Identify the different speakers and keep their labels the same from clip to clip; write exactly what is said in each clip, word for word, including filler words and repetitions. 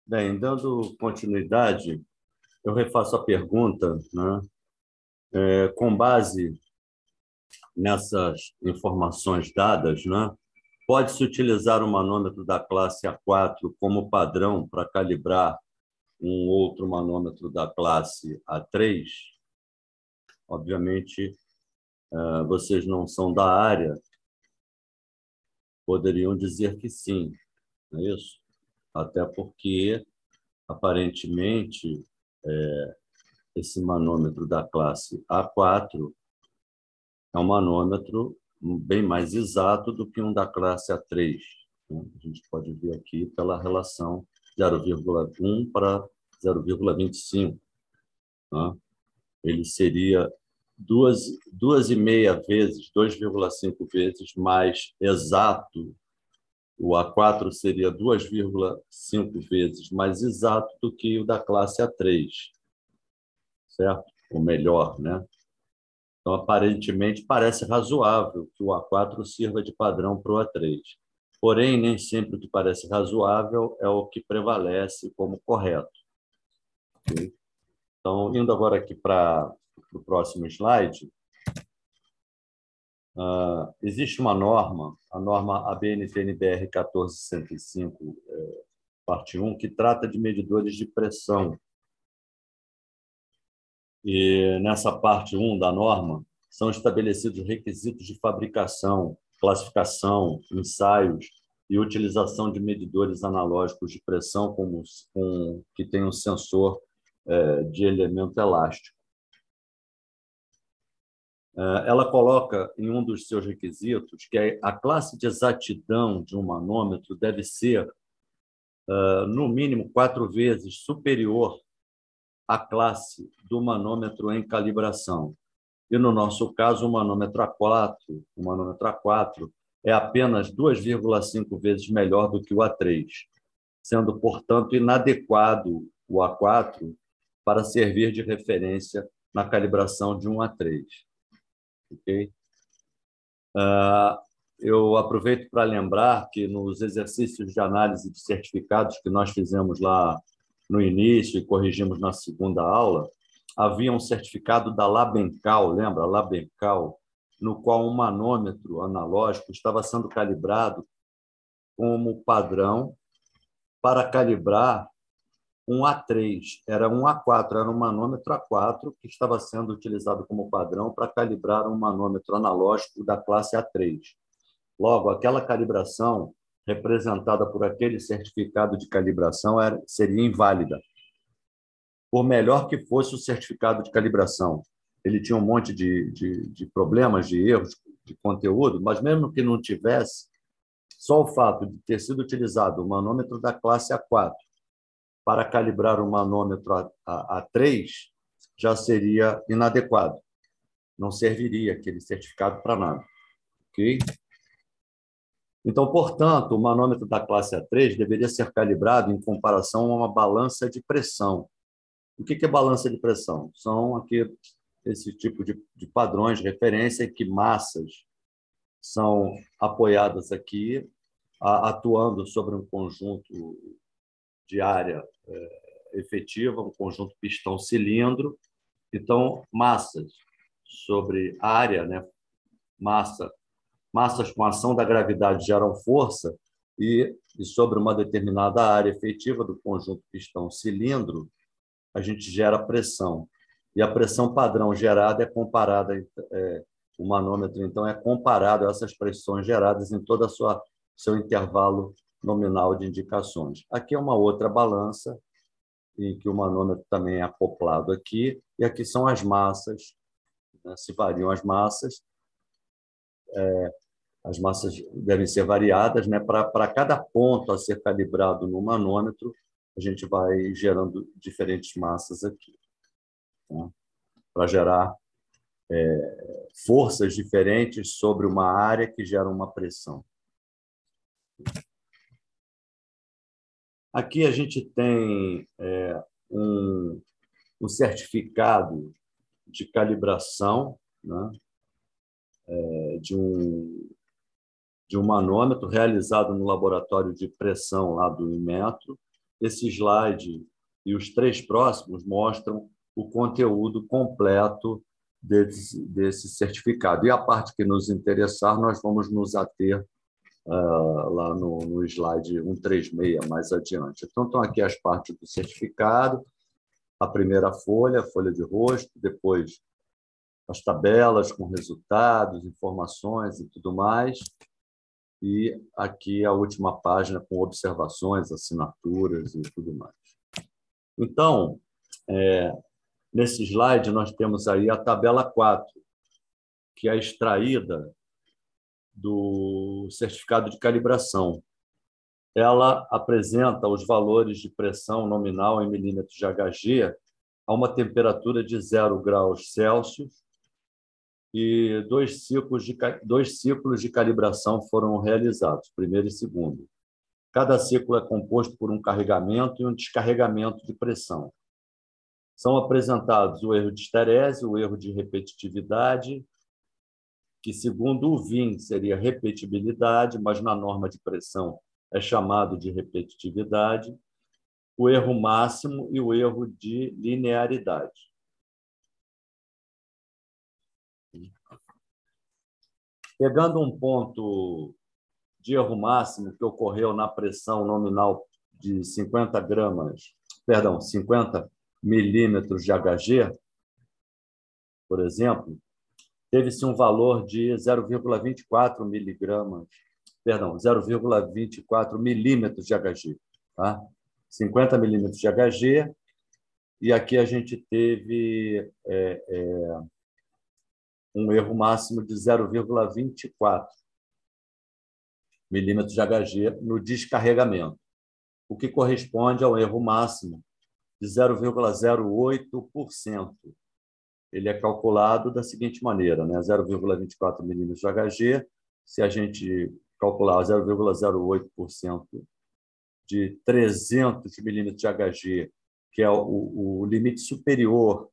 Speaker 1: Bem, dando continuidade, eu refaço a pergunta, né? É, com base nessas informações dadas, né? Pode-se utilizar o manômetro da classe A quatro como padrão para calibrar um outro manômetro da classe A três? Obviamente, eh, vocês não são da área, poderiam dizer que sim, não é isso? Até porque, aparentemente, esse manômetro da classe A quatro é um manômetro bem mais exato do que um da classe A três, né? A gente pode ver aqui pela relação zero vírgula um para zero vírgula vinte e cinco. Né? Ele seria duas, duas e meia vezes, dois vírgula cinco vezes mais exato. O A quatro seria duas vírgula cinco vezes mais exato do que o da classe A três, certo? Ou melhor, né? Então, aparentemente, parece razoável que o A quatro sirva de padrão para o A três. Porém, nem sempre o que parece razoável é o que prevalece como correto. Okay? Então, indo agora aqui para o próximo slide, uh, existe uma norma, a norma A B N T N B R quatorze cento e cinco, eh, parte um, que trata de medidores de pressão. E nessa parte um da norma, são estabelecidos requisitos de fabricação, classificação, ensaios e utilização de medidores analógicos de pressão como, com, que tem um sensor é, de elemento elástico. É, ela coloca em um dos seus requisitos que a classe de exatidão de um manômetro deve ser, é, no mínimo, quatro vezes superior à classe do manômetro em calibração. E, no nosso caso, o manômetro A quatro, o manômetro A quatro é apenas duas vírgula cinco vezes melhor do que o A três, sendo, portanto, inadequado o A quatro para servir de referência na calibração de um A três. Okay? Uh, eu aproveito para lembrar que nos exercícios de análise de certificados que nós fizemos lá no início e corrigimos na segunda aula, havia um certificado da Labencal, lembra? Labencal, no qual um manômetro analógico estava sendo calibrado como padrão para calibrar um A três. Era um A quatro, era um manômetro A quatro que estava sendo utilizado como padrão para calibrar um manômetro analógico da classe A três. Logo, aquela calibração representada por aquele certificado de calibração era, seria inválida. Por melhor que fosse o certificado de calibração, ele tinha um monte de, de, de problemas, de erros de conteúdo, mas mesmo que não tivesse, só o fato de ter sido utilizado o manômetro da classe A quatro para calibrar o manômetro A três já seria inadequado. Não serviria aquele certificado para nada. Ok? Então, portanto, o manômetro da classe A três deveria ser calibrado em comparação a uma balança de pressão. O que é balança de pressão? São aqui esse tipo de, de padrões de referência em que massas são apoiadas aqui, a, atuando sobre um conjunto de área é, efetiva, um conjunto pistão-cilindro. Então, massas sobre área, né? Massa, massas com ação da gravidade geram força e, e sobre uma determinada área efetiva do conjunto pistão-cilindro, a gente gera pressão. E a pressão padrão gerada é comparada, é, o manômetro, então, é comparado a essas pressões geradas em todo o seu intervalo nominal de indicações. Aqui é uma outra balança, em que o manômetro também é acoplado aqui, e aqui são as massas, né? Se variam as massas, é, as massas devem ser variadas, né? Para cada ponto a ser calibrado no manômetro, a gente vai gerando diferentes massas aqui, né? Para gerar é, forças diferentes sobre uma área que gera uma pressão. Aqui a gente tem é, um, um certificado de calibração, né? É, de um de um manômetro realizado no laboratório de pressão lá do Inmetro, esse slide e os três próximos mostram o conteúdo completo desse, desse certificado. E a parte que nos interessar, nós vamos nos ater uh, lá no, no slide cento e trinta e seis, mais adiante. Então, estão aqui as partes do certificado, a primeira folha, a folha de rosto, depois as tabelas com resultados, informações e tudo mais. E aqui a última página com observações, assinaturas e tudo mais. Então, é, nesse slide, nós temos aí a tabela quatro, que é extraída do certificado de calibração. Ela apresenta os valores de pressão nominal em milímetros de H G a uma temperatura de zero graus Celsius e dois ciclos de, dois ciclos de calibração foram realizados, primeiro e segundo. Cada ciclo é composto por um carregamento e um descarregamento de pressão. São apresentados o erro de esterese, o erro de repetitividade, que, segundo o V I M, seria repetibilidade, mas na norma de pressão é chamado de repetitividade, o erro máximo e o erro de linearidade. Pegando um ponto de erro máximo que ocorreu na pressão nominal de cinquenta gramas, perdão, cinquenta milímetros de H G, por exemplo, teve-se um valor de zero vírgula vinte e quatro miligramas, perdão, zero vírgula vinte e quatro milímetros de H G, tá? cinquenta milímetros de H G, e aqui a gente teve é, é, um erro máximo de zero vírgula vinte e quatro milímetros de H G no descarregamento, o que corresponde ao erro máximo de zero vírgula zero oito por cento. Ele é calculado da seguinte maneira, né? zero vírgula vinte e quatro milímetros de H G, se a gente calcular zero vírgula zero oito por cento de trezentos milímetros de H G, que é o, o limite superior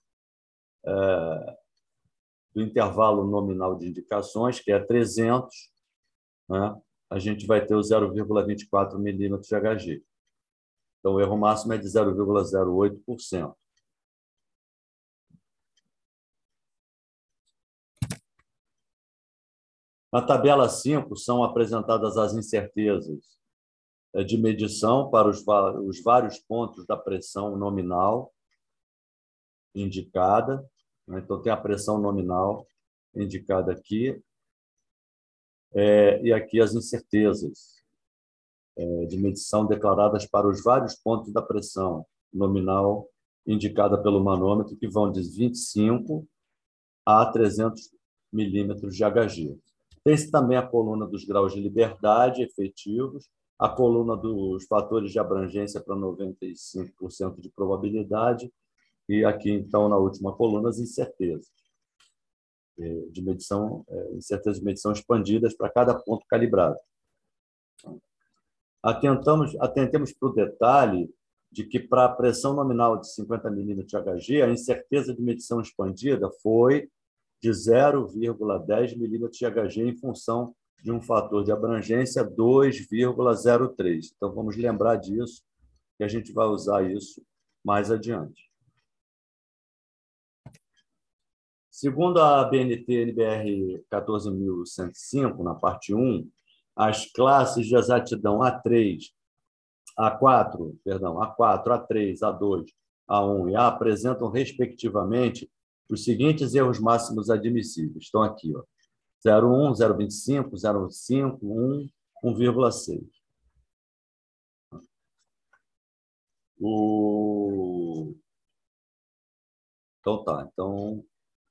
Speaker 1: é, do intervalo nominal de indicações, que é trezentos, né? A gente vai ter o zero vírgula vinte e quatro milímetros de H G. Então, o erro máximo é de zero vírgula zero oito por cento. Na tabela cinco, são apresentadas as incertezas de medição para os, os vários pontos da pressão nominal indicada. Então, tem a pressão nominal indicada aqui, é, e aqui as incertezas é, de medição declaradas para os vários pontos da pressão nominal indicada pelo manômetro, que vão de vinte e cinco a trezentos milímetros de H G. Tem-se também a coluna dos graus de liberdade efetivos, a coluna dos fatores de abrangência para noventa e cinco por cento de probabilidade, e aqui, então, na última coluna, as incertezas de medição, incertezas de medição expandidas para cada ponto calibrado. Atentamos, atentemos para o detalhe de que, para a pressão nominal de cinquenta milímetros de H G, a incerteza de medição expandida foi de zero vírgula dez milímetros de H G em função de um fator de abrangência dois vírgula zero três. Então, vamos lembrar disso, que a gente vai usar isso mais adiante. Segundo a B N T N B R quatorze mil cento e cinco, na parte um, as classes de exatidão A três, A quatro, perdão, A quatro, A três, A dois, A um e A apresentam, respectivamente, os seguintes erros máximos admissíveis. Estão aqui, ó, zero vírgula um, zero vírgula vinte e cinco, zero vírgula cinco, um, um vírgula seis. O... Então, tá. Então,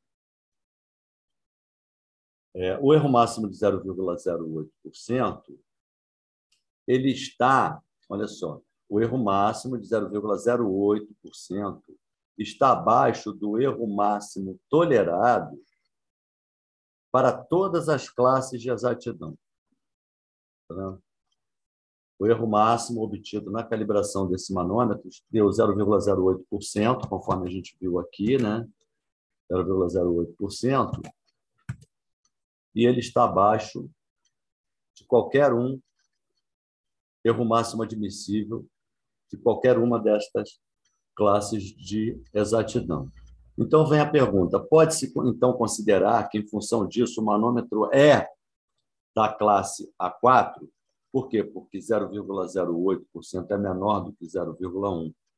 Speaker 1: é, o erro máximo de zero vírgula zero oito por cento, ele está, olha só, o erro máximo de zero vírgula zero oito por cento está abaixo do erro máximo tolerado para todas as classes de exatidão. Tá? O erro máximo obtido na calibração desse manômetro deu zero vírgula zero oito por cento, conforme a gente viu aqui, né? zero vírgula zero oito por cento, e ele está abaixo de qualquer um erro máximo admissível de qualquer uma destas classes de exatidão. Então, vem a pergunta: pode-se, então, considerar que, em função disso, o manômetro é da classe A quatro? Por quê? Porque zero vírgula zero oito por cento é menor do que zero vírgula um por cento.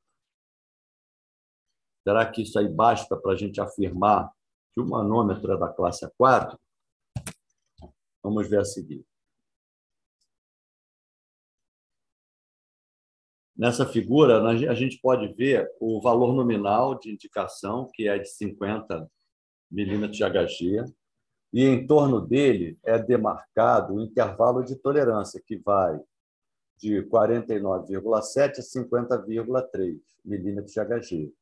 Speaker 1: Será que isso aí basta para a gente afirmar que o manômetro é da classe A quatro? Vamos ver a seguir. Nessa figura, a gente pode ver o valor nominal de indicação, que é de cinquenta milímetros de H G, e em torno dele é demarcado o intervalo de tolerância, que vai de quarenta e nove vírgula sete a cinquenta vírgula três milímetros de H G.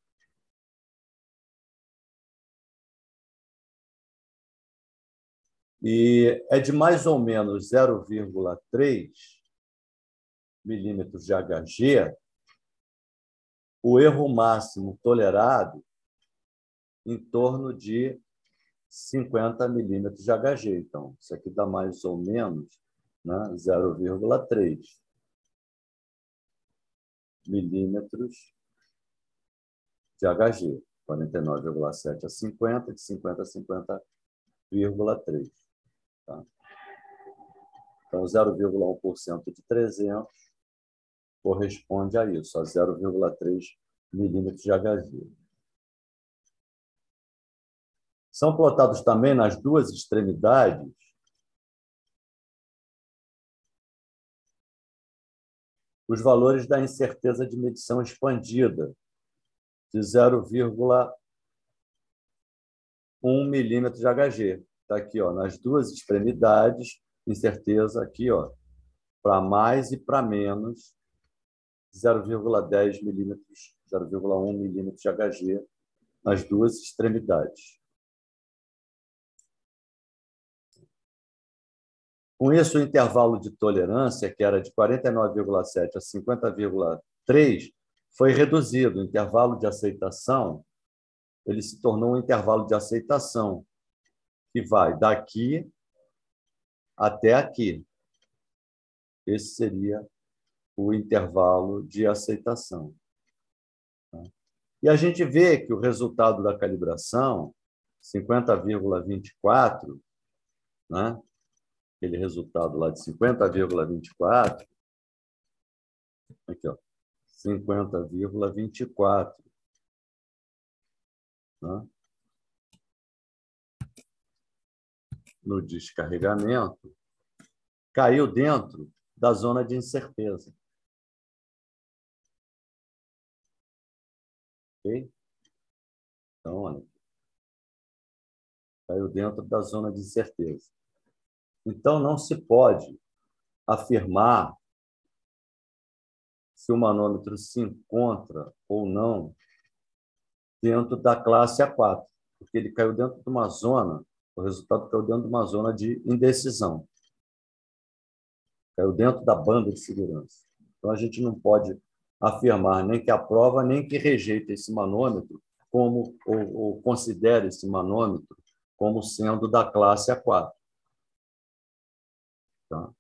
Speaker 1: E é de mais ou menos zero vírgula três milímetros de H G o erro máximo tolerado em torno de cinquenta milímetros de H G. Então, isso aqui dá mais ou menos, né, zero vírgula três milímetros de H G. quarenta e nove vírgula sete a cinquenta, de cinquenta a cinquenta vírgula três. Tá? Então, zero vírgula um por cento de trezentos corresponde a isso, a zero vírgula três milímetros de H G. São plotados também nas duas extremidades os valores da incerteza de medição expandida, de zero vírgula um milímetro de H G. Está aqui, ó, nas duas extremidades, incerteza aqui, ó, para mais e para menos, zero vírgula dez milímetros, zero vírgula um milímetros de H G, nas duas extremidades. Com isso, o intervalo de tolerância, que era de quarenta e nove vírgula sete a cinquenta vírgula três, foi reduzido. O intervalo de aceitação ele se tornou um intervalo de aceitação, que vai daqui até aqui. Esse seria o intervalo de aceitação. E a gente vê que o resultado da calibração, cinquenta vírgula vinte e quatro, né? Aquele resultado lá de cinquenta vírgula vinte e quatro, aqui, ó, cinquenta vírgula vinte e quatro, né? No descarregamento, caiu dentro da zona de incerteza. Ok? Então, olha, caiu dentro da zona de incerteza. Então, não se pode afirmar se o manômetro se encontra ou não dentro da classe A quatro, porque ele caiu dentro de uma zona, o resultado caiu dentro de uma zona de indecisão. Caiu dentro da banda de segurança. Então, a gente não pode afirmar nem que aprova, nem que rejeita esse manômetro, como, ou, ou considere esse manômetro como sendo da classe A quatro. Tá?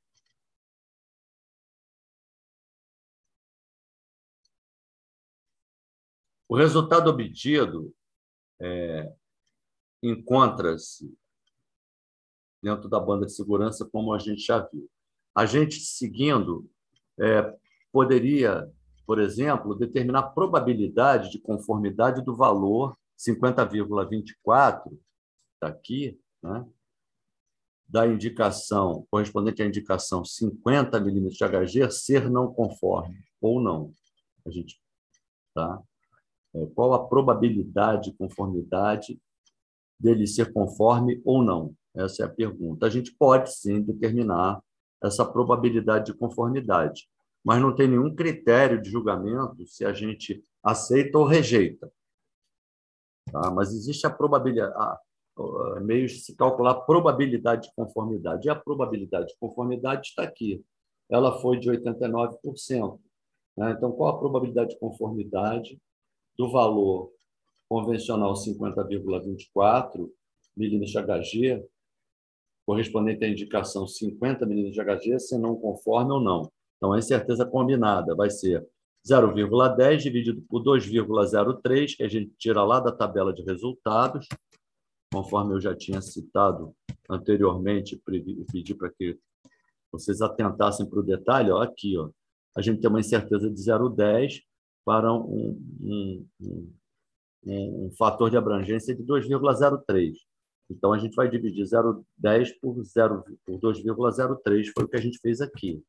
Speaker 1: O resultado obtido é, encontra-se dentro da banda de segurança, como a gente já viu. A gente, seguindo, é, poderia, por exemplo, determinar a probabilidade de conformidade do valor cinquenta vírgula vinte e quatro, está aqui, né, da indicação, correspondente à indicação cinquenta milímetros de H G, ser não conforme ou não. A gente, tá? É, qual a probabilidade de conformidade dele ser conforme ou não? Essa é a pergunta. A gente pode, sim, determinar essa probabilidade de conformidade, mas não tem nenhum critério de julgamento se a gente aceita ou rejeita. Tá? Mas existe a probabilidade, a, a, meios de se calcular a probabilidade de conformidade. E a probabilidade de conformidade está aqui. Ela foi de oitenta e nove por cento. Né? Então, qual a probabilidade de conformidade do valor convencional cinquenta vírgula vinte e quatro milímetros de H G, correspondente à indicação cinquenta milímetros de H G, se não conforme ou não? Então, a incerteza combinada vai ser zero vírgula dez dividido por dois vírgula zero três, que a gente tira lá da tabela de resultados, conforme eu já tinha citado anteriormente, pedi para que vocês atentassem para o detalhe. Ó, aqui, ó, a gente tem uma incerteza de zero vírgula dez para um, um, um, um fator de abrangência de dois vírgula zero três. Então, a gente vai dividir zero vírgula dez por, por dois vírgula zero três, foi o que a gente fez aqui.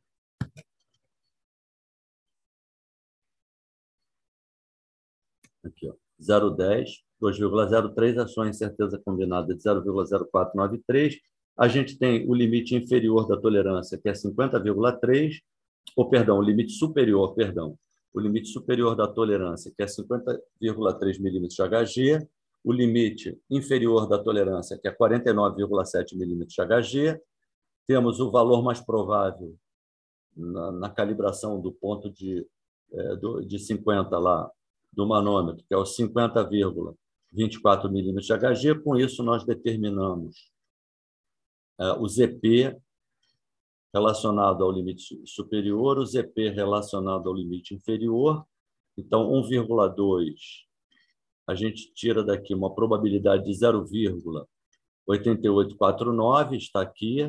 Speaker 1: Aqui, ó, zero vírgula dez, dois vírgula zero três, a sua incerteza combinada de zero vírgula zero quatro nove três. A gente tem o limite inferior da tolerância, que é cinquenta vírgula três, ou, perdão, o limite superior, perdão, o limite superior da tolerância, que é cinquenta vírgula três milímetros de H G, o limite inferior da tolerância, que é quarenta e nove vírgula sete milímetros de H G. Temos o valor mais provável na, na calibração do ponto de, é, do, de cinquenta lá, do manômetro, que é o cinquenta vírgula vinte e quatro milímetros de H G. Com isso, nós determinamos é, o Z P relacionado ao limite superior, o Z P relacionado ao limite inferior. Então, um vírgula dois, a gente tira daqui uma probabilidade de zero vírgula oito oito quatro nove, está aqui.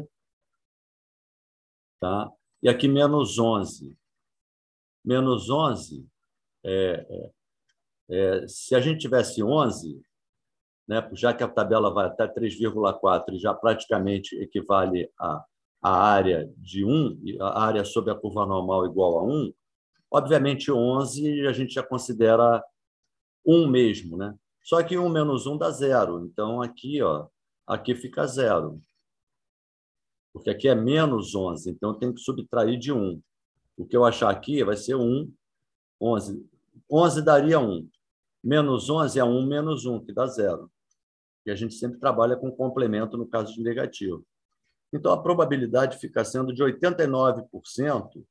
Speaker 1: Tá? E aqui, menos onze. Menos onze, é, é, é, se a gente tivesse onze, né, já que a tabela vai até três vírgula quatro e já praticamente equivale a, a área de um, a área sobre a curva normal igual a um, obviamente onze a gente já considera um mesmo, né? Só que um menos um dá zero. Então, aqui, ó, aqui fica zero. Porque aqui é menos onze, então eu tenho que subtrair de um. O que eu achar aqui vai ser um, onze. onze daria um. Menos onze é um menos um, que dá zero. E a gente sempre trabalha com complemento no caso de negativo. Então, a probabilidade fica sendo de oitenta e nove por cento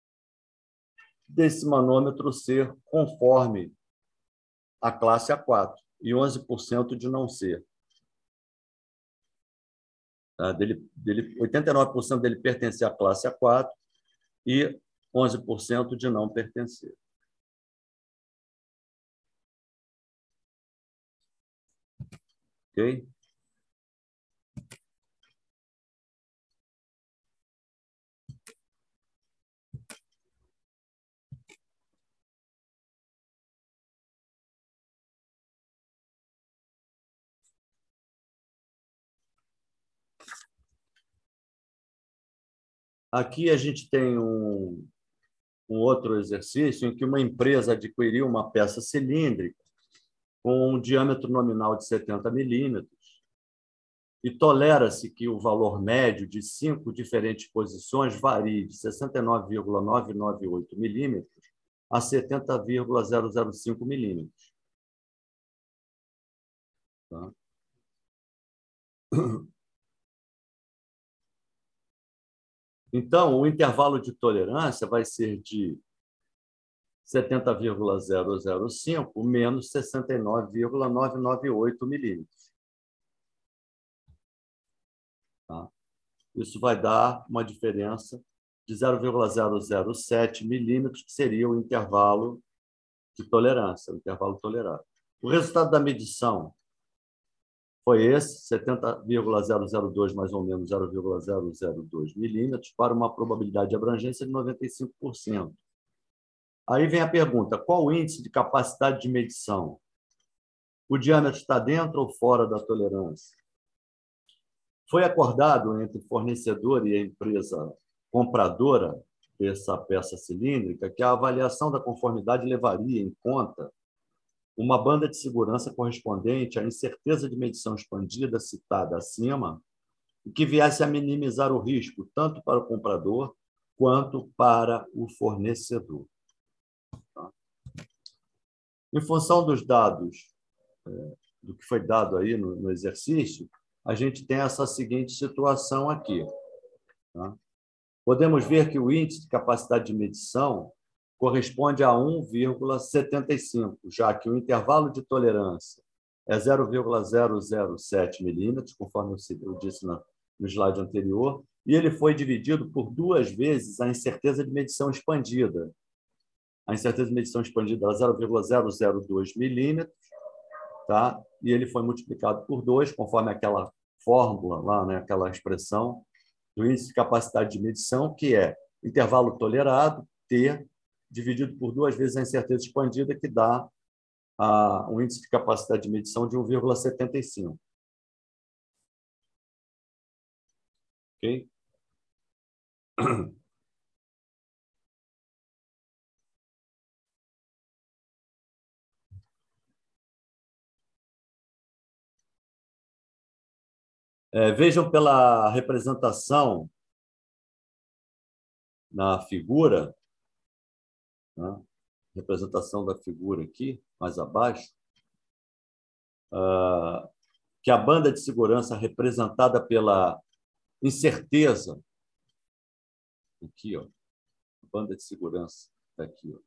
Speaker 1: desse manômetro ser conforme a classe A quatro e onze por cento de não ser. Tá? Dele, dele, oitenta e nove por cento dele pertencer à classe A quatro e onze por cento de não pertencer. Ok? Aqui a gente tem um, um outro exercício em que uma empresa adquiriu uma peça cilíndrica com um diâmetro nominal de setenta milímetros e tolera-se que o valor médio de cinco diferentes posições varie de sessenta e nove vírgula novecentos e noventa e oito milímetros a setenta vírgula zero zero cinco milímetros. Tá? Então, o intervalo de tolerância vai ser de setenta vírgula zero zero cinco menos sessenta e nove vírgula novecentos e noventa e oito milímetros. Tá? Isso vai dar uma diferença de zero vírgula zero zero sete milímetros, que seria o intervalo de tolerância, o intervalo tolerável. O resultado da medição foi esse, setenta vírgula zero zero dois mais ou menos zero vírgula zero zero dois milímetros, para uma probabilidade de abrangência de noventa e cinco por cento. Aí vem a pergunta, qual o índice de capacidade de medição? O diâmetro está dentro ou fora da tolerância? Foi acordado entre o fornecedor e a empresa compradora dessa peça cilíndrica que a avaliação da conformidade levaria em conta uma banda de segurança correspondente à incerteza de medição expandida citada acima e que viesse a minimizar o risco tanto para o comprador quanto para o fornecedor. Tá? Em função dos dados, é, do que foi dado aí no, no exercício, a gente tem essa seguinte situação aqui. Tá? Podemos ver que o índice de capacidade de medição corresponde a um vírgula setenta e cinco, já que o intervalo de tolerância é zero vírgula zero zero sete milímetros, conforme eu disse no slide anterior, e ele foi dividido por duas vezes a incerteza de medição expandida, a incerteza de medição expandida era zero vírgula zero zero dois milímetros, tá? E ele foi multiplicado por dois, conforme aquela fórmula lá, né? Aquela expressão do índice de capacidade de medição, que é intervalo tolerado, T, dividido por duas vezes a incerteza expandida, que dá a, um índice de capacidade de medição de um vírgula setenta e cinco. Ok? É, vejam pela representação na figura, né? Representação da figura aqui, mais abaixo, uh, que a banda de segurança representada pela incerteza, aqui, ó, a banda de segurança está aqui, ó,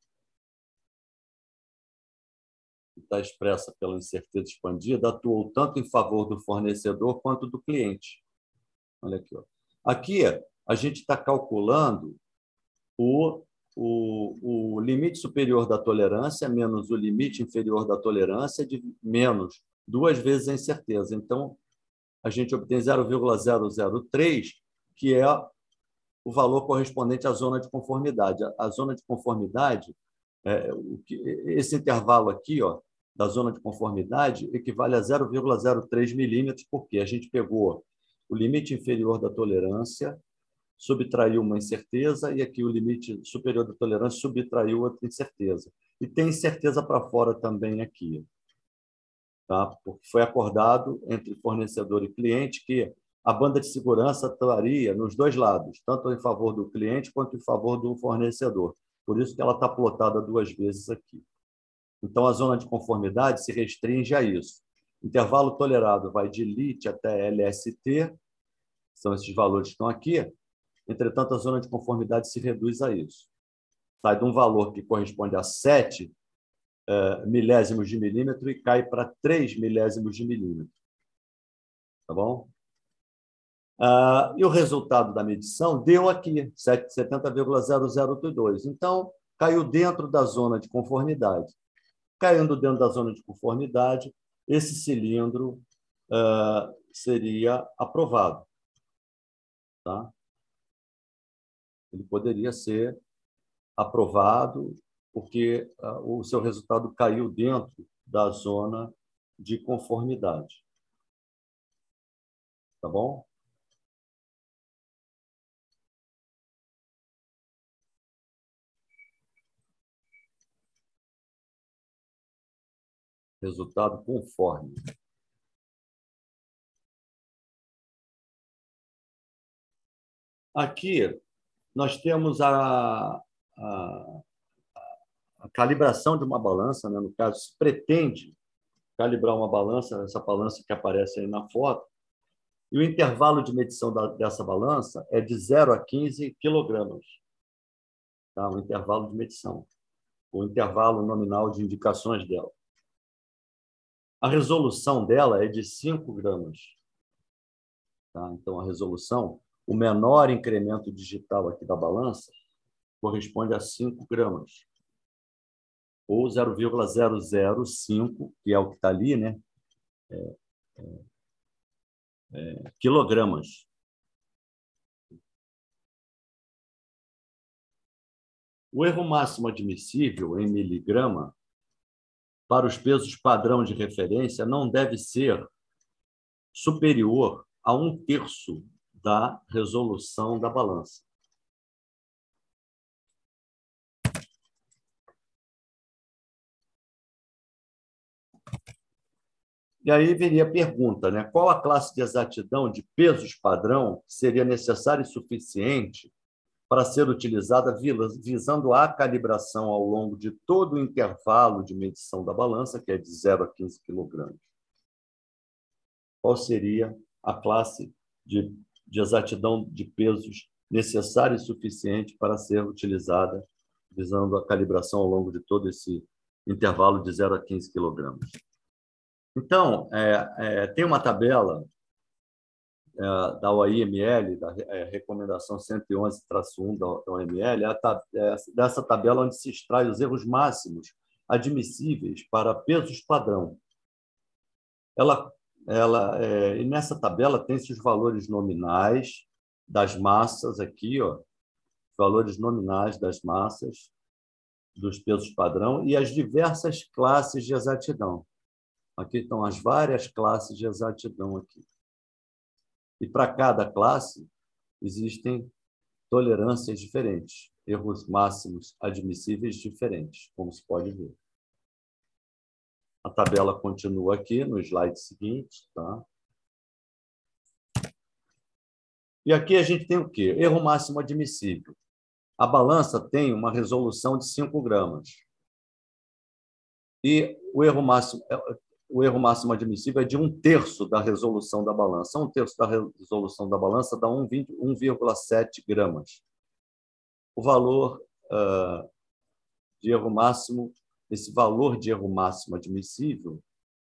Speaker 1: está expressa pela incerteza expandida, atuou tanto em favor do fornecedor quanto do cliente. Olha aqui, ó. Aqui a gente está calculando o, o, o limite superior da tolerância menos o limite inferior da tolerância de menos duas vezes a incerteza. Então, a gente obtém zero vírgula zero zero três, que é o valor correspondente à zona de conformidade. A zona de conformidade, é, o que, esse intervalo aqui, ó, da zona de conformidade, equivale a zero vírgula zero três milímetros, porque a gente pegou o limite inferior da tolerância, subtraiu uma incerteza, e aqui o limite superior da tolerância subtraiu outra incerteza. E tem incerteza para fora também aqui. Tá? Porque foi acordado entre fornecedor e cliente que a banda de segurança atuaria nos dois lados, tanto em favor do cliente quanto em favor do fornecedor. Por isso que ela está plotada duas vezes aqui. Então, a zona de conformidade se restringe a isso. Intervalo tolerado vai de L I T até L S T, são esses valores que estão aqui. Entretanto, a zona de conformidade se reduz a isso. Sai de um valor que corresponde a sete uh, milésimos de milímetro e cai para três milésimos de milímetro. Tá bom? Uh, e o resultado da medição deu aqui, setenta vírgula zero zero dois. Então, caiu dentro da zona de conformidade. Caindo dentro da zona de conformidade, esse cilindro uh, seria aprovado. Tá? Ele poderia ser aprovado porque uh, o seu resultado caiu dentro da zona de conformidade. Tá bom? Resultado conforme. Aqui nós temos a, a, a calibração de uma balança, né? No caso, se pretende calibrar uma balança, essa balança que aparece aí na foto, e o intervalo de medição da, dessa balança é de zero a quinze quilogramas. Tá? O intervalo de medição, o intervalo nominal de indicações dela. A resolução dela é de cinco gramas. Tá? Então, a resolução, o menor incremento digital aqui da balança, corresponde a cinco gramas. Ou zero vírgula zero zero cinco, que é o que está ali, né? É, é, é, quilogramas. O erro máximo admissível em miligrama para os pesos padrão de referência não deve ser superior a um terço da resolução da balança. E aí viria a pergunta, né? Qual a classe de exatidão de pesos padrão seria necessária e suficiente para ser utilizada visando a calibração ao longo de todo o intervalo de medição da balança, que é de zero a quinze quilogramas? Qual seria a classe de, de exatidão de pesos necessária e suficiente para ser utilizada visando a calibração ao longo de todo esse intervalo de zero a quinze quilogramas? Então, é, é, tem uma tabela é, da O I M L, da é, Recomendação cento e onze traço um da O M L, é, a, é dessa tabela onde se extrai os erros máximos admissíveis para pesos padrão. Ela, ela, é, e nessa tabela tem-se os valores nominais das massas aqui, ó, valores nominais das massas, dos pesos padrão e as diversas classes de exatidão. Aqui estão as várias classes de exatidão aqui. E para cada classe existem tolerâncias diferentes, erros máximos admissíveis diferentes, como se pode ver. A tabela continua aqui no slide seguinte, tá? E aqui a gente tem o quê? Erro máximo admissível. A balança tem uma resolução de cinco gramas. E o erro máximo, o erro máximo admissível é de um terço da resolução da balança. Um terço da resolução da balança dá um vírgula sete gramas. O valor uh, de erro máximo, esse valor de erro máximo admissível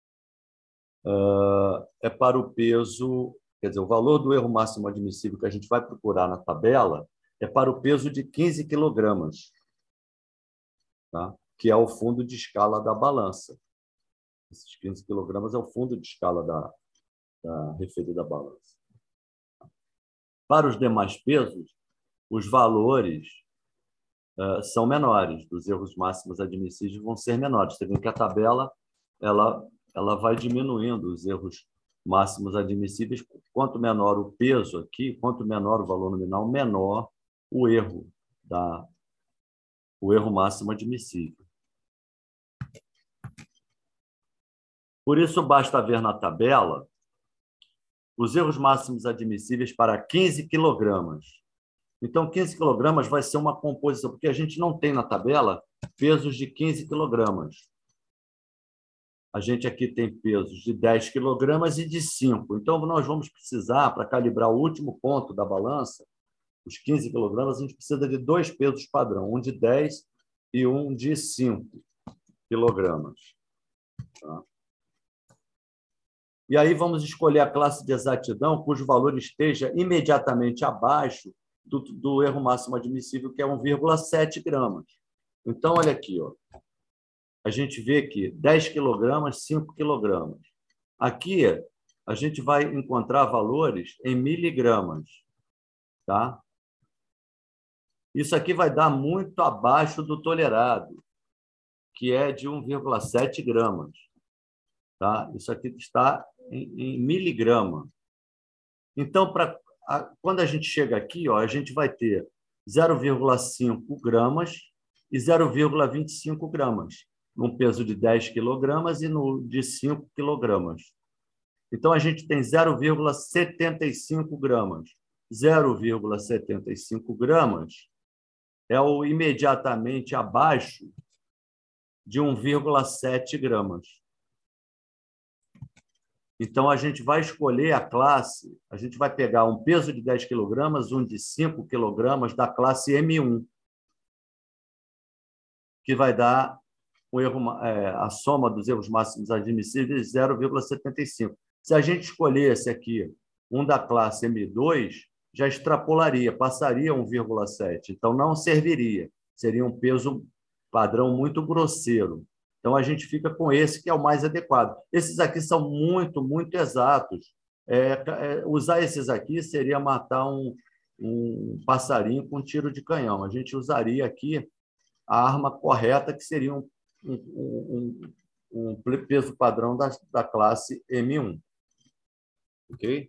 Speaker 1: uh, é para o peso, quer dizer, o valor do erro máximo admissível que a gente vai procurar na tabela é para o peso de quinze quilogramas, tá? Que é o fundo de escala da balança. Esses quinze quilogramas é o fundo de escala da, da referida balança. Para os demais pesos, os valores uh, são menores, dos erros máximos admissíveis vão ser menores. Você vê que a tabela ela, ela vai diminuindo os erros máximos admissíveis. Quanto menor o peso aqui, quanto menor o valor nominal, menor o erro, da, o erro máximo admissível. Por isso, basta ver na tabela os erros máximos admissíveis para quinze quilogramas. Então, quinze quilogramas vai ser uma composição, porque a gente não tem na tabela pesos de quinze quilogramas. A gente aqui tem pesos de dez quilogramas e de cinco. Então, nós vamos precisar, para calibrar o último ponto da balança, os quinze quilogramas, a gente precisa de dois pesos padrão, um de dez e um de cinco quilogramas. Tá? E aí vamos escolher a classe de exatidão cujo valor esteja imediatamente abaixo do, do erro máximo admissível, que é um vírgula sete gramas. Então, olha aqui, ó. A gente vê aqui dez quilogramas, cinco quilogramas. Aqui a gente vai encontrar valores em miligramas. Tá? Isso aqui vai dar muito abaixo do tolerado, que é de um vírgula sete gramas. Tá? Isso aqui está em, em miligrama. Então, pra, a, quando a gente chega aqui, ó, a gente vai ter zero vírgula cinco gramas e zero vírgula vinte e cinco gramas, num peso de dez quilogramas e no de cinco quilogramas. Então, a gente tem zero vírgula setenta e cinco gramas. zero vírgula setenta e cinco gramas é o imediatamente abaixo de um vírgula sete gramas. Então, a gente vai escolher a classe, a gente vai pegar um peso de dez quilogramas, um de cinco quilogramas da classe M um, que vai dar o erro, é, a soma dos erros máximos admissíveis zero vírgula setenta e cinco. Se a gente escolhesse aqui um da classe M dois, já extrapolaria, passaria um vírgula sete. Então, não serviria. Seria um peso padrão muito grosseiro. Então, a gente fica com esse, que é o mais adequado. Esses aqui são muito, muito exatos. É, é, usar esses aqui seria matar um, um passarinho com tiro de canhão. A gente usaria aqui a arma correta, que seria um, um, um, um peso padrão da, da classe M um. Ok?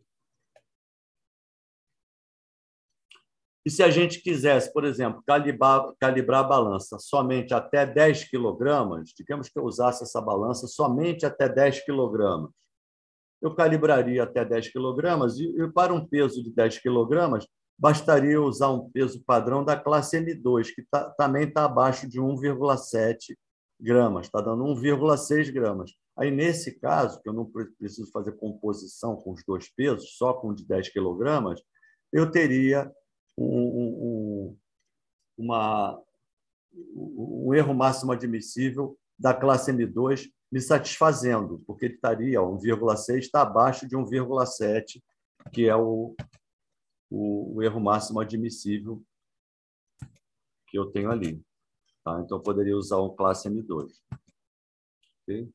Speaker 1: E se a gente quisesse, por exemplo, calibrar, calibrar a balança somente até dez quilogramas, digamos que eu usasse essa balança somente até dez quilogramas, eu calibraria até dez quilogramas e, e para um peso de dez quilogramas, bastaria usar um peso padrão da classe M dois, que tá, também está abaixo de um vírgula sete gramas, está dando um vírgula seis gramas. Aí, nesse caso, que eu não preciso fazer composição com os dois pesos, só com o de dez quilogramas, eu teria Um, um, uma, um erro máximo admissível da classe M dois me satisfazendo, porque ele estaria, um vírgula seis está abaixo de um vírgula sete que é o, o, o erro máximo admissível que eu tenho ali. Tá? Então, eu poderia usar um classe M dois. Okay?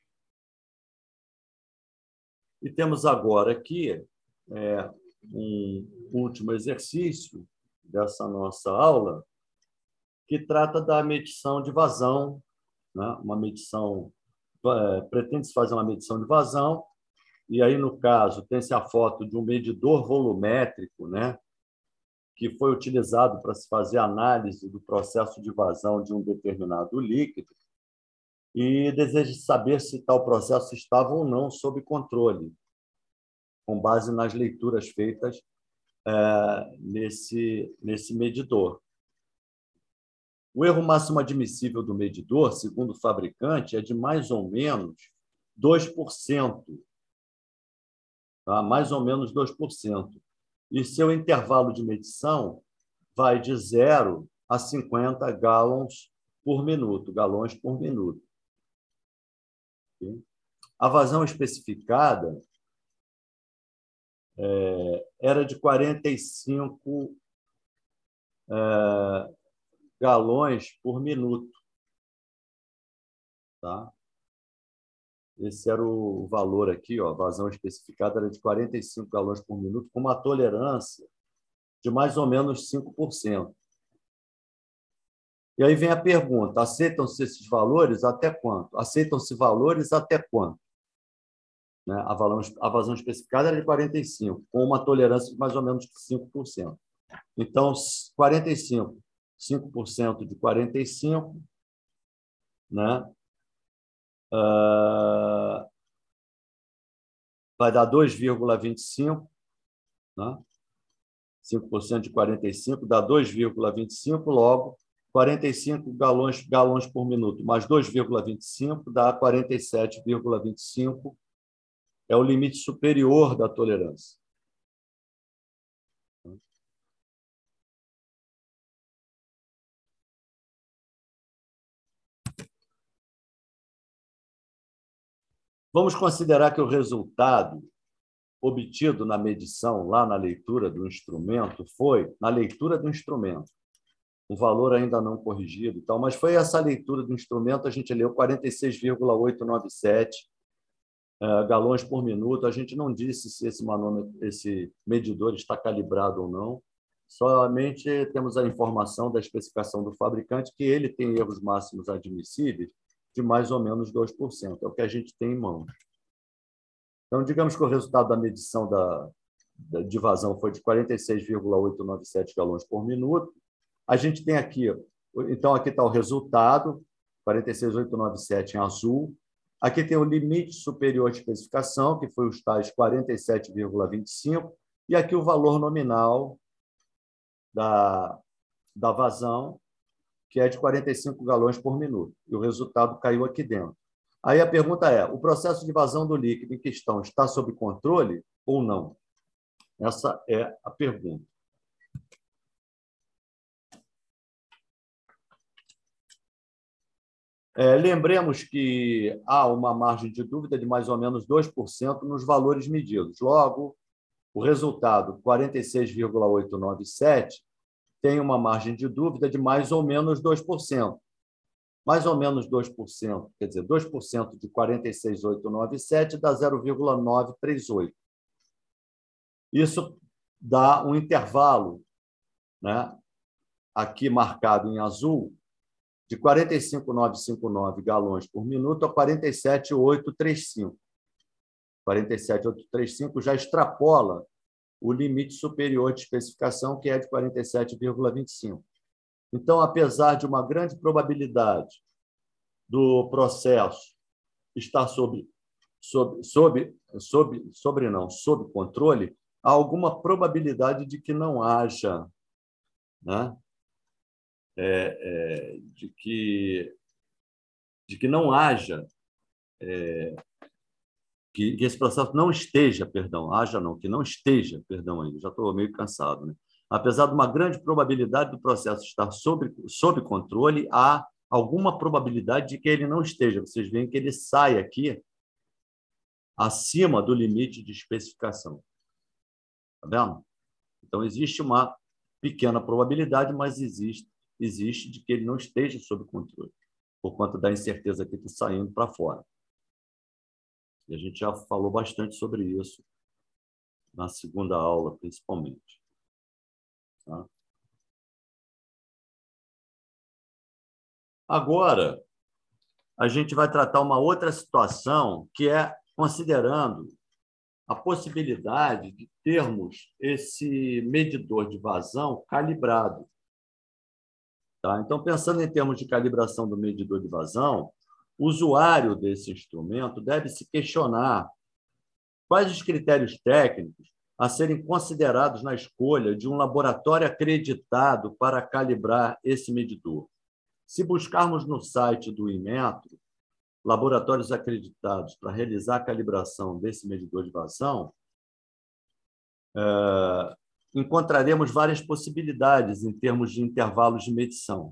Speaker 1: E temos agora aqui é, um último exercício dessa nossa aula, que trata da medição de vazão, né? Uma medição, é, pretende-se fazer uma medição de vazão, e aí, no caso, tem-se a foto de um medidor volumétrico, né? Que foi utilizado para se fazer análise do processo de vazão de um determinado líquido, e deseja saber se tal processo estava ou não sob controle, com base nas leituras feitas é, nesse, nesse medidor. O erro máximo admissível do medidor, segundo o fabricante, é de mais ou menos dois por cento. Tá? Mais ou menos dois por cento. E seu intervalo de medição vai de zero a cinquenta gallons por minuto, galões por minuto. A vazão especificada é, era de quarenta e cinco é, galões por minuto. Tá? Esse era o valor aqui, ó, a vazão especificada era de quarenta e cinco galões por minuto, com uma tolerância de mais ou menos cinco por cento. E aí vem a pergunta: aceitam-se esses valores até quanto? Aceitam-se valores até quanto? Né? A, vazão, a vazão especificada era de quarenta e cinco, com uma tolerância de mais ou menos cinco por cento. Então, quarenta e cinco, cinco por cento de quarenta e cinco, né? Uh, vai dar dois vírgula vinte e cinco, né? cinco por cento de quarenta e cinco dá dois vírgula vinte e cinco, logo, quarenta e cinco galões, galões por minuto mais dois vírgula vinte e cinco dá quarenta e sete vírgula vinte e cinco, é o limite superior da tolerância. Vamos considerar que o resultado obtido na medição, lá na leitura do instrumento, foi na leitura do instrumento, o valor ainda não corrigido, e tal, mas foi essa leitura do instrumento, a gente leu quarenta e seis vírgula oitocentos e noventa e sete uh, galões por minuto. A gente não disse se esse manômetro, esse medidor está calibrado ou não, somente temos a informação da especificação do fabricante que ele tem erros máximos admissíveis de mais ou menos dois por cento, é o que a gente tem em mãos. Então, digamos que o resultado da medição da, da, de vazão foi de quarenta e seis vírgula oitocentos e noventa e sete galões por minuto. A gente tem aqui, então, aqui está o resultado, quarenta e seis mil oitocentos e noventa e sete em azul. Aqui tem o limite superior de especificação, que foi os tais quarenta e sete vírgula vinte e cinco, e aqui o valor nominal da, da vazão, que é de quarenta e cinco galões por minuto. E o resultado caiu aqui dentro. Aí a pergunta é: o processo de vazão do líquido em questão está sob controle ou não? Essa é a pergunta. É, lembremos que há uma margem de dúvida de mais ou menos dois por cento nos valores medidos. Logo, o resultado, quarenta e seis vírgula oitocentos e noventa e sete, tem uma margem de dúvida de mais ou menos dois por cento. Mais ou menos dois por cento, quer dizer, dois por cento de quarenta e seis mil oitocentos e noventa e sete dá zero vírgula novecentos e trinta e oito. Isso dá um intervalo, né, aqui marcado em azul, de quarenta e cinco mil novecentos e cinquenta e nove galões por minuto a quarenta e sete mil oitocentos e trinta e cinco. quarenta e sete mil oitocentos e trinta e cinco já extrapola o limite superior de especificação, que é de quarenta e sete vírgula vinte e cinco. Então, apesar de uma grande probabilidade do processo estar sob, sob, sob, sob, sobre não, sob controle, há alguma probabilidade de que não haja, né? É, é, de que de que não haja é, que, que esse processo não esteja, perdão, haja não, que não esteja, perdão, ainda já estou meio cansado, né? Apesar de uma grande probabilidade do processo estar sob, sob controle, há alguma probabilidade de que ele não esteja. Vocês veem que ele sai aqui acima do limite de especificação. Tá vendo? Então, existe uma pequena probabilidade, mas existe, existe de que ele não esteja sob controle, por conta da incerteza que está saindo para fora. E a gente já falou bastante sobre isso na segunda aula, principalmente. Tá? Agora, a gente vai tratar uma outra situação, que é considerando a possibilidade de termos esse medidor de vazão calibrado. Tá? Então, pensando em termos de calibração do medidor de vazão, o usuário desse instrumento deve se questionar quais os critérios técnicos a serem considerados na escolha de um laboratório acreditado para calibrar esse medidor. Se buscarmos no site do Inmetro laboratórios acreditados para realizar a calibração desse medidor de vazão, é, encontraremos várias possibilidades em termos de intervalos de medição.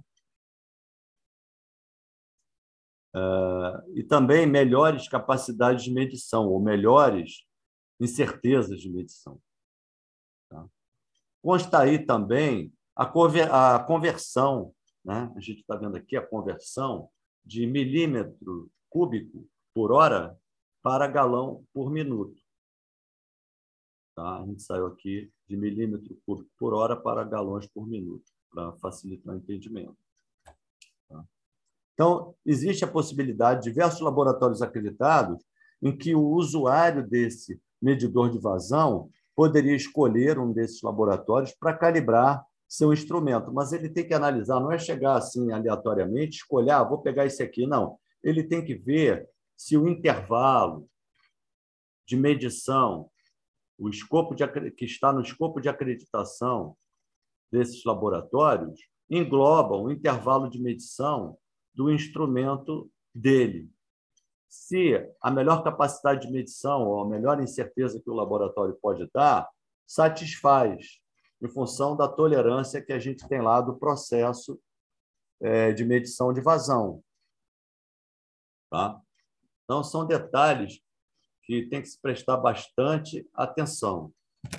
Speaker 1: É, e também melhores capacidades de medição, ou melhores incertezas de medição. Tá? Consta aí também a, conver a conversão, né? A gente está vendo aqui a conversão de milímetro cúbico por hora para galão por minuto. Tá? A gente saiu aqui de milímetro cúbico por hora para galões por minuto, para facilitar o entendimento. Tá? Então, existe a possibilidade de diversos laboratórios acreditados em que o usuário desse medidor de vazão poderia escolher um desses laboratórios para calibrar seu instrumento, mas ele tem que analisar, não é chegar assim aleatoriamente, escolher, ah, vou pegar esse aqui, não. Ele tem que ver se o intervalo de medição, o escopo de, que está no escopo de acreditação desses laboratórios, engloba o intervalo de medição do instrumento dele. Se a melhor capacidade de medição ou a melhor incerteza que o laboratório pode dar satisfaz, em função da tolerância que a gente tem lá do processo de medição de vazão. Tá? Então, são detalhes que tem que se prestar bastante atenção.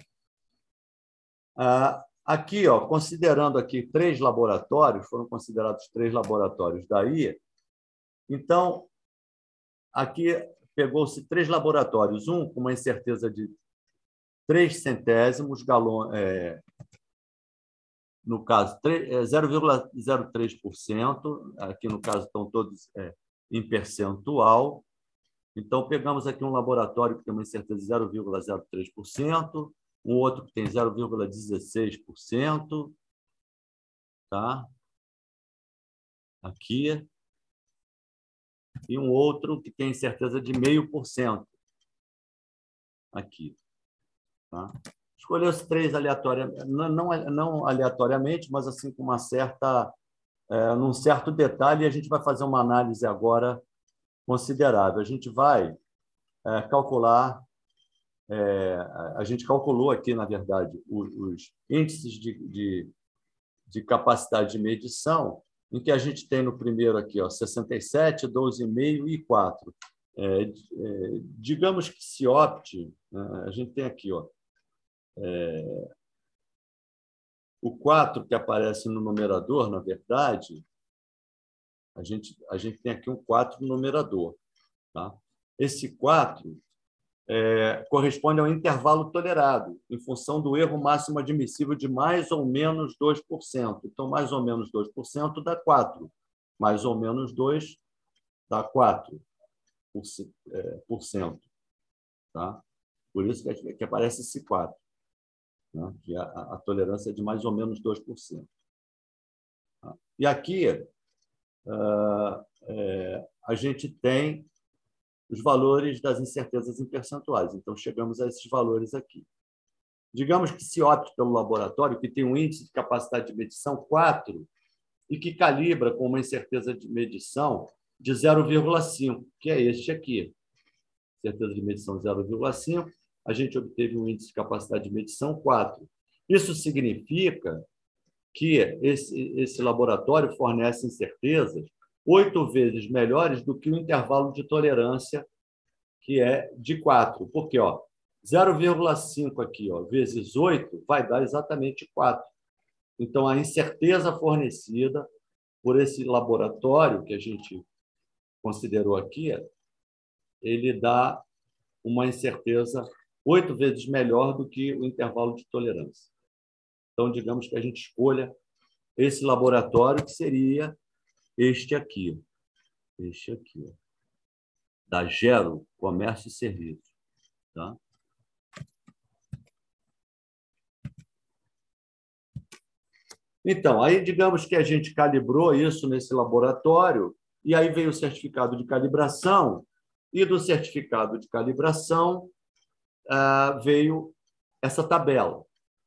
Speaker 1: Aqui, ó, considerando aqui três laboratórios, foram considerados três laboratórios da I A, então, aqui pegou-se três laboratórios, um com uma incerteza de três centésimos galões, é, no caso, zero vírgula zero três por cento, aqui no caso estão todos é, em percentual. Então, pegamos aqui um laboratório que tem uma incerteza de zero vírgula zero três por cento, um outro que tem zero vírgula dezesseis por cento, tá? Aqui. E um outro que tem incerteza de zero vírgula cinco por cento, aqui. Tá? Escolheu-se três aleatoriamente, não, não, não aleatoriamente, mas assim com uma certa, é, num certo detalhe, e a gente vai fazer uma análise agora considerável. A gente vai é, calcular, é, a gente calculou aqui, na verdade, os, os índices de, de, de capacidade de medição, em que a gente tem no primeiro aqui, ó, sessenta e sete, doze vírgula cinco e quatro. É, é, digamos que se opte, né, a gente tem aqui, ó, é, o quatro que aparece no numerador, na verdade, a gente, a gente tem aqui um quatro no numerador. Tá? Esse quatro é, corresponde ao intervalo tolerado, em função do erro máximo admissível de mais ou menos dois por cento. Então, mais ou menos dois por cento dá quatro. Mais ou menos dois dá quatro por cento. Tá? Por isso que, que aparece esse quatro. Né? Que a, a tolerância é de mais ou menos dois por cento. Tá? E aqui uh, é, a gente tem os valores das incertezas em percentuais. Então, chegamos a esses valores aqui. Digamos que se opte pelo laboratório, que tem um índice de capacidade de medição quatro e que calibra com uma incerteza de medição de zero vírgula cinco, que é este aqui. Certeza de medição zero vírgula cinco, a gente obteve um índice de capacidade de medição quatro. Isso significa que esse, esse laboratório fornece incertezas oito vezes melhores do que o intervalo de tolerância, que é de quatro. Porque ó, zero vírgula cinco aqui, ó, vezes oito, vai dar exatamente quatro. Então, a incerteza fornecida por esse laboratório que a gente considerou aqui, ele dá uma incerteza oito vezes melhor do que o intervalo de tolerância. Então, digamos que a gente escolha esse laboratório, que seria este aqui. Este aqui. Da Gero, Comércio e Serviços. Tá? Então, aí digamos que a gente calibrou isso nesse laboratório, e aí veio o certificado de calibração, e do certificado de calibração ah, veio essa tabela.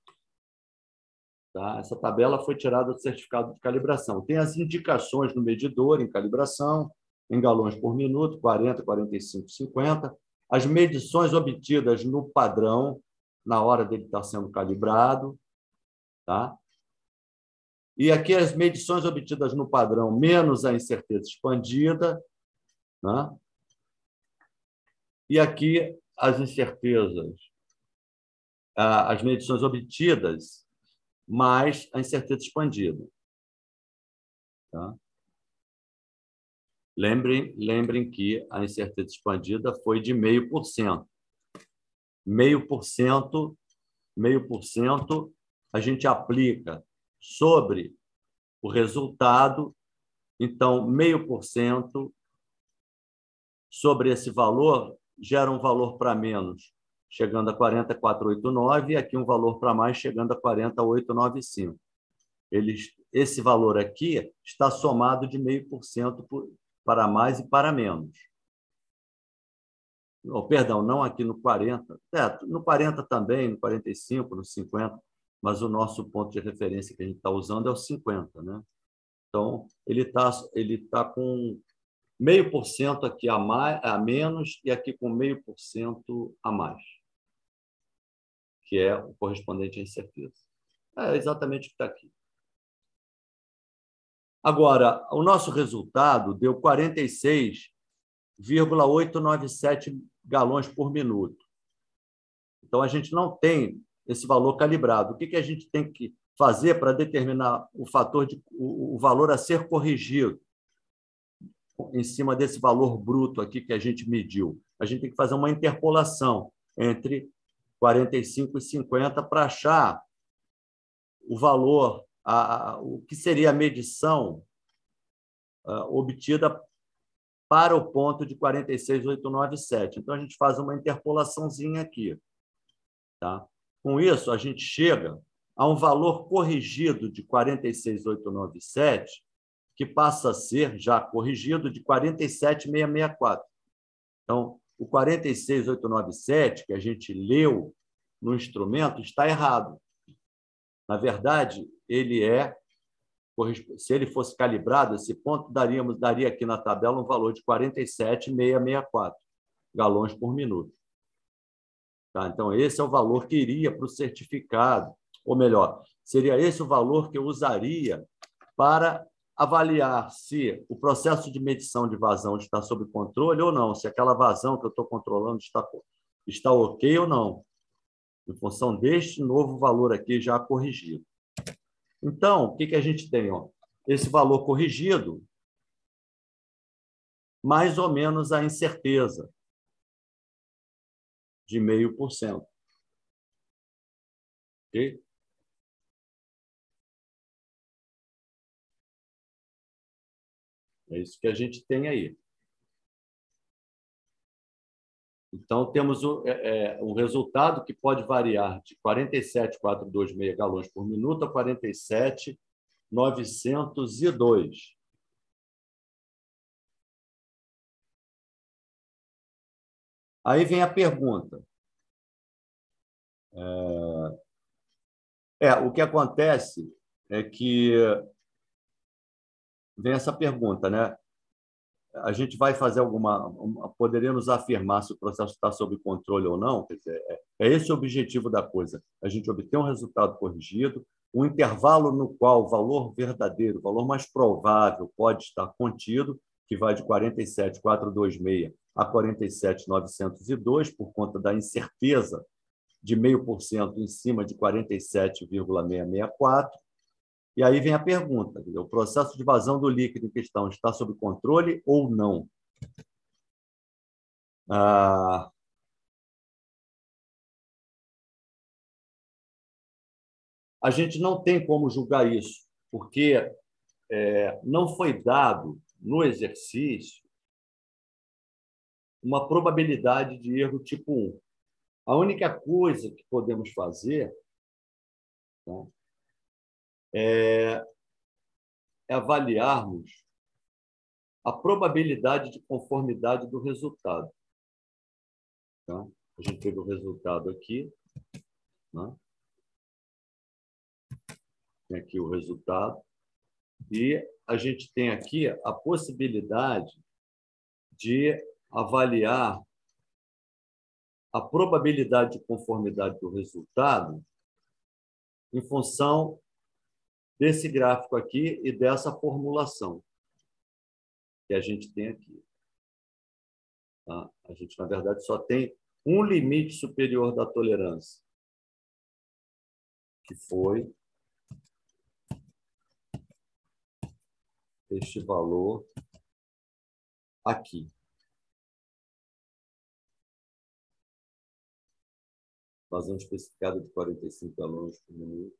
Speaker 1: Tá? Essa tabela foi tirada do certificado de calibração. Tem as indicações no medidor em calibração, em galões por minuto, quarenta, quarenta e cinco, cinquenta. As medições obtidas no padrão, na hora dele estar sendo calibrado. Tá? E aqui as medições obtidas no padrão, menos a incerteza expandida. Né? E aqui as incertezas, as medições obtidas, mais a incerteza expandida. Tá? Lembrem, lembrem que a incerteza expandida foi de meio por cento. Meio por cento, meio por cento a gente aplica sobre o resultado, então meio por cento sobre esse valor gera um valor para menos, chegando a quarenta mil quatrocentos e oitenta e nove, e aqui um valor para mais, chegando a quarenta mil oitocentos e noventa e cinco. Eles, esse valor aqui está somado de meio por cento para mais e para menos. Oh, perdão, não aqui no quarenta. É, no quarenta também, no quarenta e cinco, no cinquenta, mas o nosso ponto de referência que a gente está usando é o cinquenta. Né? Então, ele está ele tá com meio por cento aqui a, mais, a menos e aqui com meio por cento a mais, que é o correspondente à incerteza. É exatamente o que está aqui. Agora, o nosso resultado deu quarenta e seis vírgula oitocentos e noventa e sete galões por minuto. Então, a gente não tem esse valor calibrado. O que a gente tem que fazer para determinar o fator de, o, o valor a ser corrigido em cima desse valor bruto aqui que a gente mediu? A gente tem que fazer uma interpolação entre quarenta e cinco e cinquenta para achar o valor, a, a, o que seria a medição a, obtida para o ponto de quarenta e seis mil oitocentos e noventa e sete. Então, a gente faz uma interpolaçãozinha aqui. Tá? Com isso, a gente chega a um valor corrigido de quarenta e seis mil oitocentos e noventa e sete, que passa a ser, já corrigido, de quarenta e sete mil seiscentos e sessenta e quatro. Então, o quarenta e seis mil oitocentos e noventa e sete, que a gente leu no instrumento, está errado. Na verdade, ele é, se ele fosse calibrado, esse ponto daríamos, daria aqui na tabela um valor de quarenta e sete mil seiscentos e sessenta e quatro galões por minuto. Tá? Então, esse é o valor que iria para o certificado, ou melhor, seria esse o valor que eu usaria para avaliar se o processo de medição de vazão está sob controle ou não, se aquela vazão que eu estou controlando está, está ok ou não, em função deste novo valor aqui já corrigido. Então, o que, que a gente tem? Ó? Esse valor corrigido, mais ou menos a incerteza de meio por cento. Ok? É isso que a gente tem aí. Então, temos um, é, um resultado que pode variar de quarenta e sete mil quatrocentos e vinte e dois galões por minuto a quarenta e sete mil novecentos e dois. Aí vem a pergunta. É, é, o que acontece é que vem essa pergunta, né? A gente vai fazer alguma... Poderíamos afirmar se o processo está sob controle ou não? Quer dizer, é, é esse o objetivo da coisa. A gente obter um resultado corrigido, um intervalo no qual o valor verdadeiro, o valor mais provável pode estar contido, que vai de quarenta e sete mil quatrocentos e vinte e dois a quarenta e sete mil novecentos e dois, por conta da incerteza de zero vírgula cinco por cento em cima de quarenta e sete vírgula seiscentos e sessenta e quatro. E aí vem a pergunta: o processo de vazão do líquido em questão está sob controle ou não? Ah, a gente não tem como julgar isso, porque é, não foi dado no exercício uma probabilidade de erro tipo um. A única coisa que podemos fazer, tá, é, é avaliarmos a probabilidade de conformidade do resultado. Tá? A gente teve o resultado aqui. Né? Tem aqui o resultado. E a gente tem aqui a possibilidade de avaliar a probabilidade de conformidade do resultado em função desse gráfico aqui e dessa formulação que a gente tem aqui. Tá? A gente, na verdade, só tem um limite superior da tolerância, que foi este valor aqui. Vazão especificado de quarenta e cinco galões por minuto.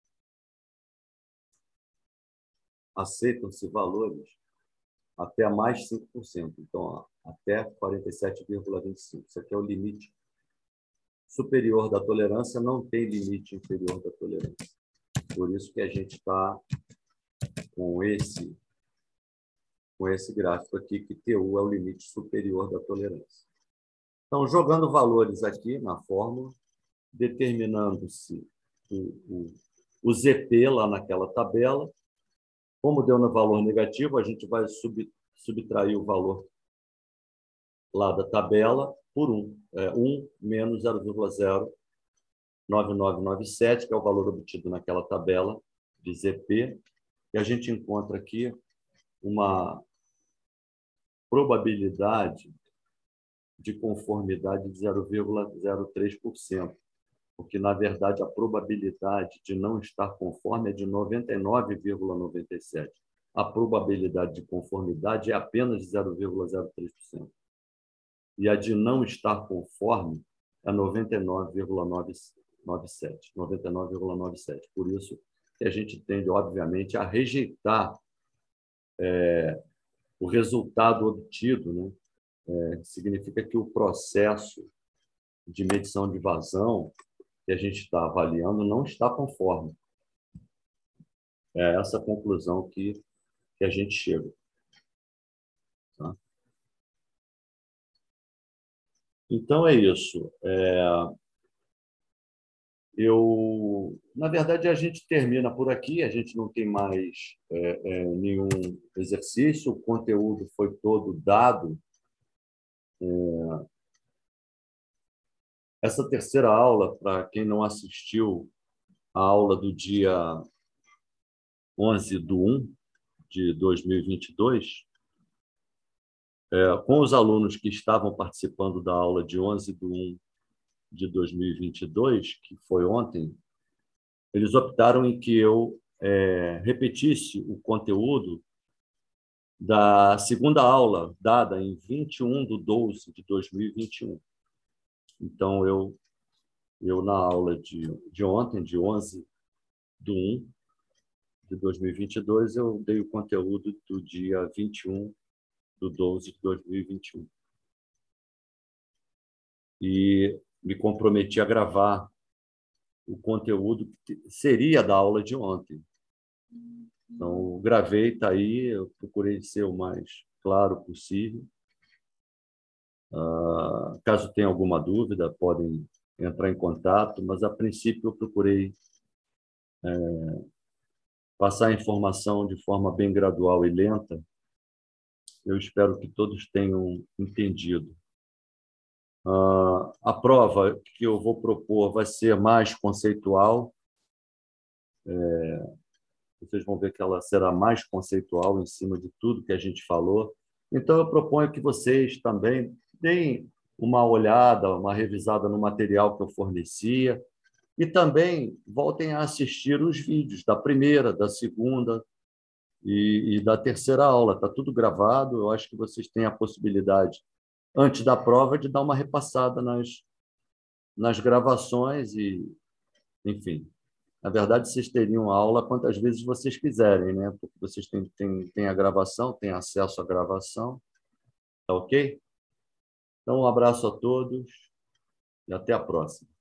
Speaker 1: Aceitam-se valores até mais cinco por cento. Então, ó, até quarenta e sete vírgula vinte e cinco. Isso aqui é o limite superior da tolerância, não tem limite inferior da tolerância. Por isso que a gente está com esse, com esse gráfico aqui, que T U é o limite superior da tolerância. Então, jogando valores aqui na fórmula, determinando-se o, o, o Z P lá naquela tabela. Como deu no valor negativo, a gente vai sub, subtrair o valor lá da tabela por um. É, um menos zero vírgula zero nove nove nove sete, que é o valor obtido naquela tabela de Z P. E a gente encontra aqui uma probabilidade de conformidade de zero vírgula zero três por cento. Porque, na verdade, a probabilidade de não estar conforme é de noventa e nove vírgula noventa e sete por cento. A probabilidade de conformidade é apenas de zero vírgula zero três por cento. E a de não estar conforme é noventa e nove vírgula noventa e sete por cento. noventa e nove vírgula noventa e sete por cento. Por isso que a gente tende, obviamente, a rejeitar é, o resultado obtido, né? É, significa que o processo de medição de vazão que a gente está avaliando não está conforme. É essa a conclusão que, que a gente chega. Tá? Então, é isso. É, eu, na verdade, a gente termina por aqui, a gente não tem mais é, é, nenhum exercício, o conteúdo foi todo dado. É, essa terceira aula, para quem não assistiu a aula do dia onze de um de dois mil e vinte e dois, é, com os alunos que estavam participando da aula de onze de um de dois mil e vinte e dois, que foi ontem, eles optaram em que eu é, repetisse o conteúdo da segunda aula, dada em vinte e um de doze de dois mil e vinte e um. Então, eu, eu na aula de, de ontem, de onze de um de dois mil e vinte e dois, eu dei o conteúdo do dia vinte e um de doze de dois mil e vinte e um. E me comprometi a gravar o conteúdo que seria da aula de ontem. Então, gravei, está aí, eu procurei ser o mais claro possível. Uh, caso tenha alguma dúvida, podem entrar em contato, mas, a princípio, eu procurei é, passar a informação de forma bem gradual e lenta. Eu espero que todos tenham entendido. Uh, a prova que eu vou propor vai ser mais conceitual. É, vocês vão ver que ela será mais conceitual em cima de tudo que a gente falou. Então, eu proponho que vocês também deem uma olhada, uma revisada no material que eu fornecia e também voltem a assistir os vídeos da primeira, da segunda e, e da terceira aula. Está tudo gravado. Eu acho que vocês têm a possibilidade, antes da prova, de dar uma repassada nas, nas gravações e, enfim. Na verdade, vocês teriam aula quantas vezes vocês quiserem, né? Porque vocês têm, têm, têm a gravação, têm acesso à gravação, tá ok? Então, um abraço a todos e até a próxima.